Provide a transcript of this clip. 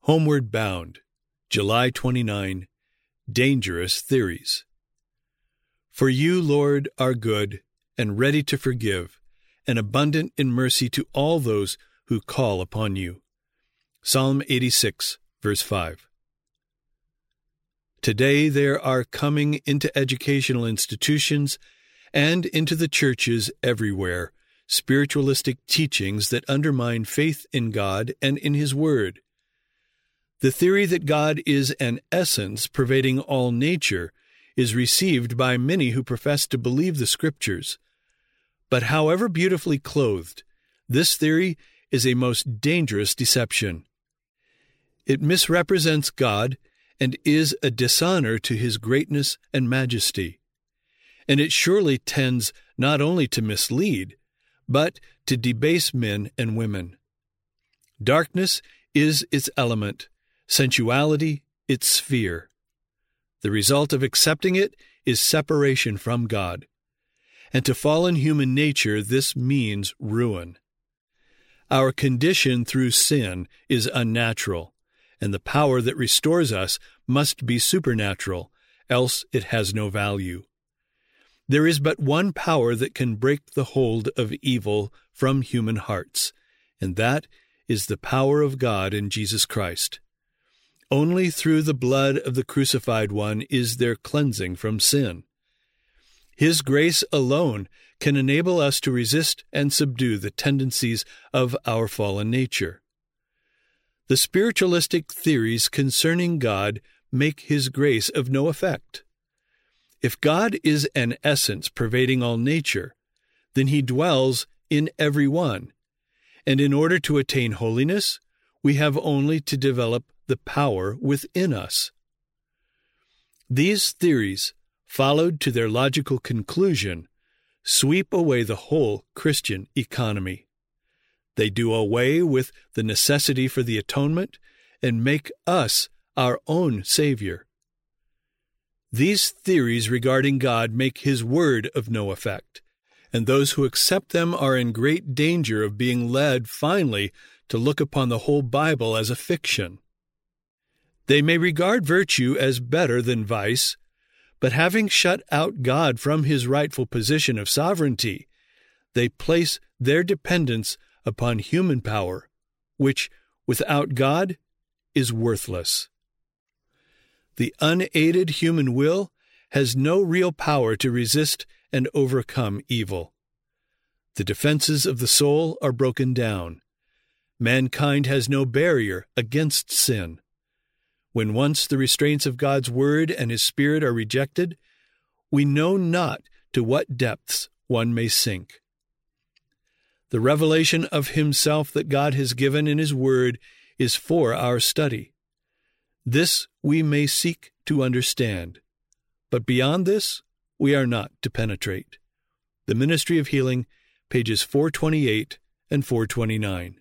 Homeward Bound, July 29. Dangerous Theories. For you, Lord, are good and ready to forgive, and abundant in mercy to all those who call upon you. Psalm 86, verse 5. Today there are coming into educational institutions and into the churches everywhere spiritualistic teachings that undermine faith in God and in His Word. The theory that God is an essence pervading all nature is received by many who profess to believe the Scriptures. But however beautifully clothed, this theory is a most dangerous deception. It misrepresents God and is a dishonor to His greatness and majesty. And it surely tends not only to mislead, but to debase men and women. Darkness is its element, sensuality its sphere. The result of accepting it is separation from God. And to fallen human nature, this means ruin. Our condition through sin is unnatural, and the power that restores us must be supernatural, else it has no value. There is but one power that can break the hold of evil from human hearts, and that is the power of God in Jesus Christ. Only through the blood of the crucified one is there cleansing from sin. His grace alone can enable us to resist and subdue the tendencies of our fallen nature. The spiritualistic theories concerning God make His grace of no effect. If God is an essence pervading all nature, then He dwells in every one, and in order to attain holiness, we have only to develop the power within us. These theories, followed to their logical conclusion, sweep away the whole Christian economy. They do away with the necessity for the atonement and make us our own Savior. These theories regarding God make His Word of no effect, and those who accept them are in great danger of being led finally to look upon the whole Bible as a fiction. They may regard virtue as better than vice, but having shut out God from His rightful position of sovereignty, they place their dependence upon human power, which, without God, is worthless. The unaided human will has no real power to resist and overcome evil. The defenses of the soul are broken down. Mankind has no barrier against sin. When once the restraints of God's Word and His Spirit are rejected, we know not to what depths one may sink. The revelation of Himself that God has given in His Word is for our study. This we may seek to understand, but beyond this we are not to penetrate. The Ministry of Healing, pages 428 and 429.